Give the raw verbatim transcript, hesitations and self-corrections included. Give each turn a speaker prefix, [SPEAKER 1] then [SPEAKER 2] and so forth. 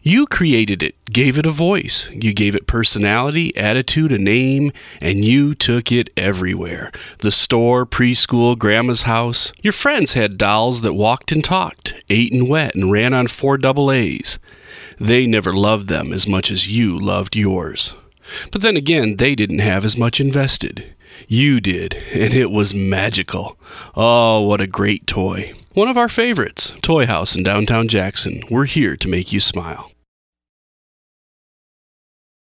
[SPEAKER 1] You created it, gave it a voice. You gave it personality, attitude, a name, and you took it everywhere. The store, preschool, grandma's house. Your friends had dolls that walked and talked, ate and wet, and ran on four double A's. They never loved them as much as you loved yours. But then again, they didn't have as much invested. You did, and it was magical. Oh, what a great toy. One of our favorites, Toy House in downtown Jackson. We're here to make you smile.